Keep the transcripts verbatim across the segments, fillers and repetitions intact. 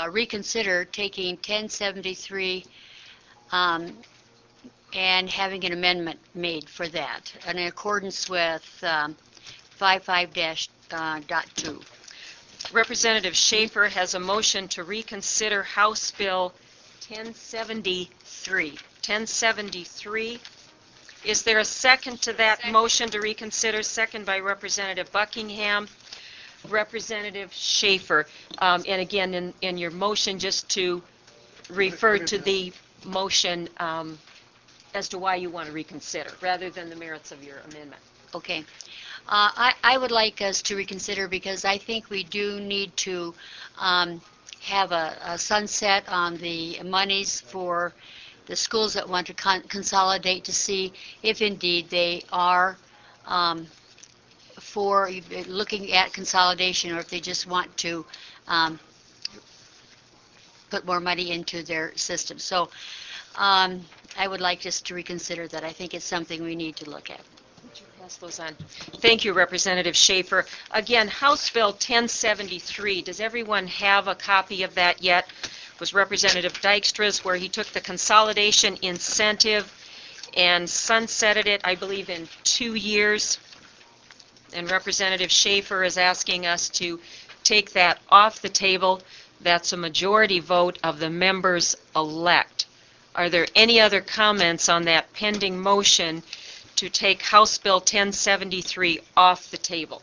uh, reconsider taking ten seventy-three um, and having an amendment made for that in accordance with um, fifty-five dash two. Representative Schaefer has a motion to reconsider House Bill ten seventy-three. ten seventy-three. Is there a second to that second. Motion to reconsider? Second by Representative Buckingham. Representative Schaefer, um, and again, in, in your motion, just to refer to the motion um, as to why you want to reconsider, rather than the merits of your amendment. Okay. Uh, I, I would like us to reconsider because I think we do need to um, have a, a sunset on the monies for the schools that want to con consolidate to see if indeed they are um, for looking at consolidation or if they just want to um, put more money into their system. So um, I would like us to reconsider that. I think it's something we need to look at. Pass those on. Thank you, Representative Schaefer. Again, House Bill ten seventy-three. Does everyone have a copy of that yet? It was Representative Dijkstra's, where he took the consolidation incentive and sunsetted it, I believe, in two years. And Representative Schaefer is asking us to take that off the table. That's a majority vote of the members elect. Are there any other comments on that pending motion to take House Bill ten seventy-three off the table?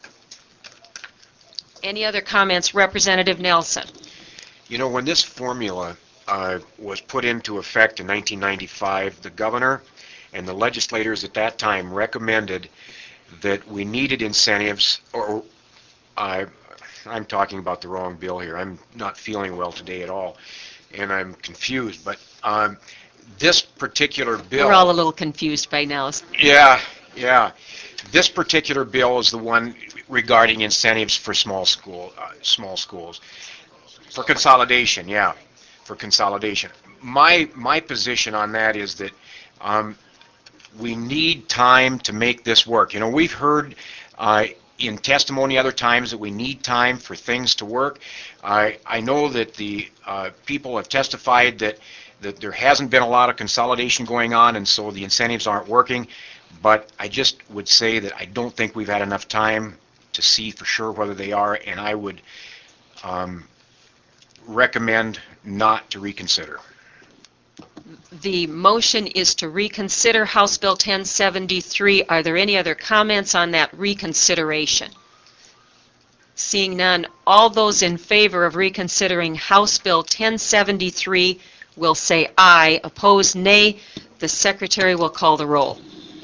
Any other comments? Representative Nelson. You know, when this formula uh, was put into effect in nineteen ninety-five, the governor and the legislators at that time recommended that we needed incentives, or I, I'm talking about the wrong bill here. I'm not feeling well today at all, and I'm confused, but um, this particular bill... We're all a little confused by now. Yeah, yeah. This particular bill is the one regarding incentives for small school, uh, small schools. For consolidation, yeah, for consolidation. My, my position on that is that um, we need time to make this work. You know, we've heard uh, in testimony other times that we need time for things to work. I, I know that the uh, people have testified that that there hasn't been a lot of consolidation going on, and so the incentives aren't working. But I just would say that I don't think we've had enough time to see for sure whether they are, and I would um, recommend not to reconsider. The motion is to reconsider House Bill ten seventy-three. Are there any other comments on that reconsideration? Seeing none, all those in favor of reconsidering House Bill ten seventy-three will say aye. Opposed, nay. The Secretary will call the roll.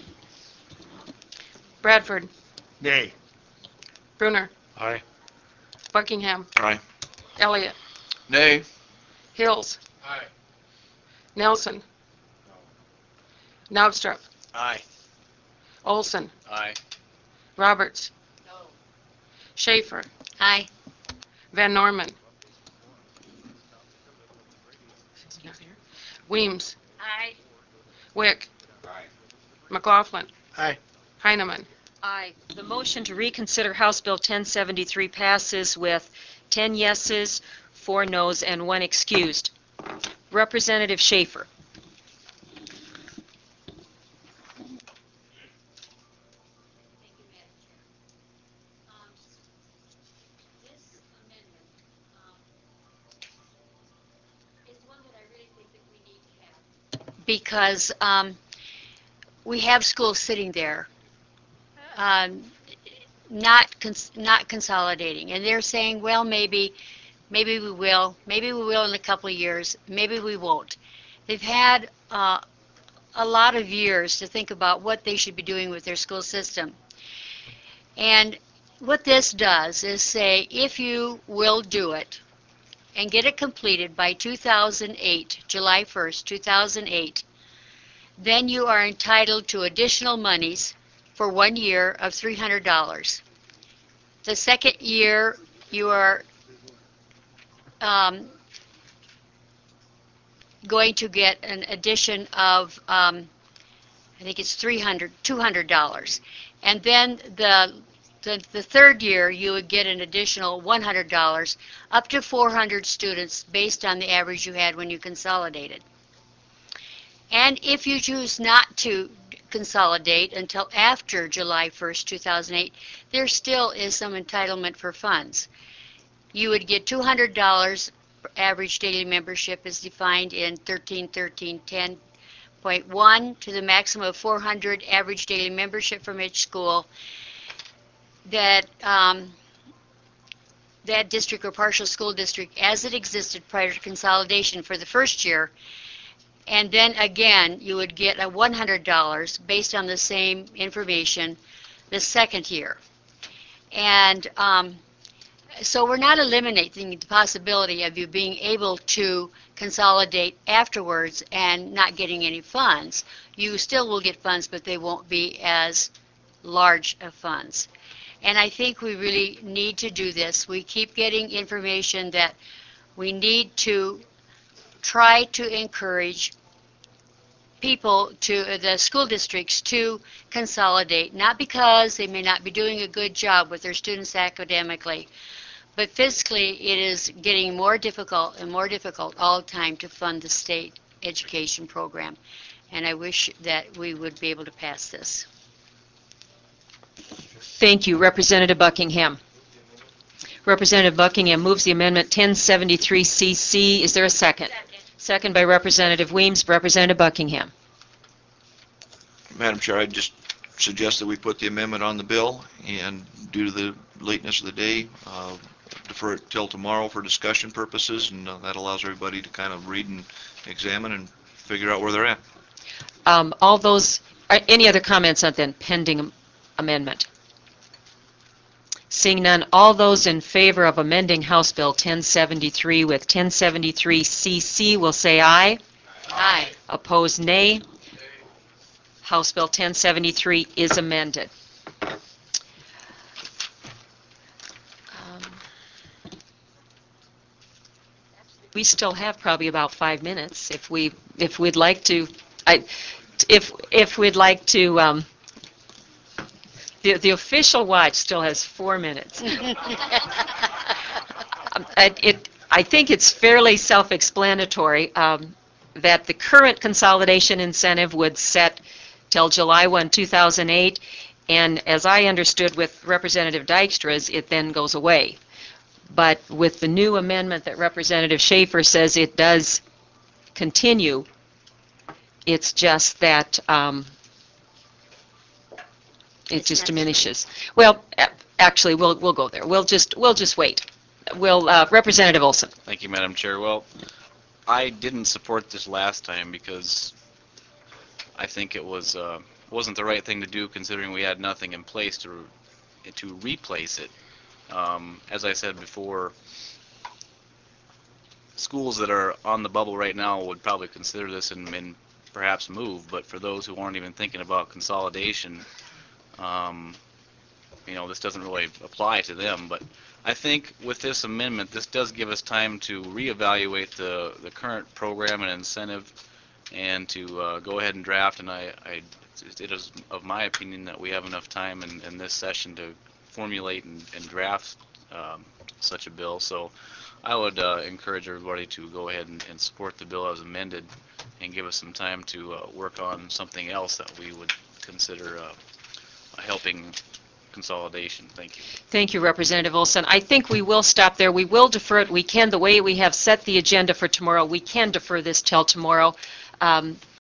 Bradford. Nay. Brunner. Aye. Buckingham. Aye. Elliott. Nay. Hills. Aye. Nelson. Nowstrup. Aye. Olson. Aye. Roberts. No. Schaefer. Aye. Van Norman. Weems. Aye. Wick. Aye. McLaughlin. Aye. Heineman. Aye. The motion to reconsider House Bill ten seventy-three passes with ten yeses, four noes, and one excused. Representative Schaefer. Because um, we have schools sitting there um, not cons not consolidating, and they're saying, well, maybe maybe we will, maybe we will in a couple of years, maybe we won't. They've had uh, a lot of years to think about what they should be doing with their school system. And what this does is say, if you will do it and get it completed by two thousand eight, July first, two thousand eight, then you are entitled to additional monies for one year of three hundred dollars. The second year, you are um, going to get an addition of, um, I think it's three hundred, two hundred dollars. And then the the, the third year, you would get an additional one hundred dollars, up to four hundred students based on the average you had when you consolidated. And if you choose not to consolidate until after July first, two thousand eight, there still is some entitlement for funds. You would get two hundred dollars. Average daily membership is defined in thirteen thirteen ten point one to the maximum of four hundred average daily membership from each school. That um, that district or partial school district as it existed prior to consolidation for the first year. And then again, you would get a one hundred dollars based on the same information the second year. And um, so we're not eliminating the possibility of you being able to consolidate afterwards and not getting any funds. You still will get funds, but they won't be as large of funds. And I think we really need to do this. We keep getting information that we need to try to encourage people to the school districts to consolidate, not because they may not be doing a good job with their students academically, but physically it is getting more difficult and more difficult all the time to fund the state education program. And I wish that we would be able to pass this. Thank you. Representative Buckingham. Representative Buckingham moves the amendment ten seventy-three C C. Is there a second? Second. Second by Representative Weems. Representative Buckingham. Madam Chair, I'd just suggest that we put the amendment on the bill, and due to the lateness of the day, uh, defer it till tomorrow for discussion purposes, and uh, that allows everybody to kind of read and examine and figure out where they're at. Um, all those, uh, any other comments on the pending am- amendment? Seeing none, all those in favor of amending House Bill ten seventy-three with ten seventy-three C C will say aye. Aye. Opposed, nay. House Bill ten seventy-three is amended. Um, we still have probably about five minutes if we if we'd like to. I, if if we'd like to. Um, The, the official watch still has four minutes. Um, it, it, I think it's fairly self-explanatory um, that the current consolidation incentive would set till July first, two thousand eight, and as I understood with Representative Dijkstra's, it then goes away. But with the new amendment that Representative Schaefer says it does continue, it's just that um, it It's just not diminishes. Well, a- actually, we'll we'll go there. We'll just we'll just wait. We'll uh, Representative Olson. Thank you, Madam Chair. Well, I didn't support this last time because I think it was uh, wasn't the right thing to do, considering we had nothing in place to to replace it. Um, as I said before, schools that are on the bubble right now would probably consider this and, and perhaps move. But for those who aren't even thinking about consolidation, um, you know, this doesn't really apply to them. But I think with this amendment, this does give us time to reevaluate the, the current program and incentive, and to uh, go ahead and draft. And I, I, it is of my opinion that we have enough time in, in this session to formulate and, and draft um, such a bill. So I would uh, encourage everybody to go ahead and, and support the bill as amended, and give us some time to uh, work on something else that we would consider uh, helping consolidation. Thank you. Thank you, Representative Olson. I think we will stop there. We will defer it. We can, the way we have set the agenda for tomorrow, we can defer this till tomorrow. Um,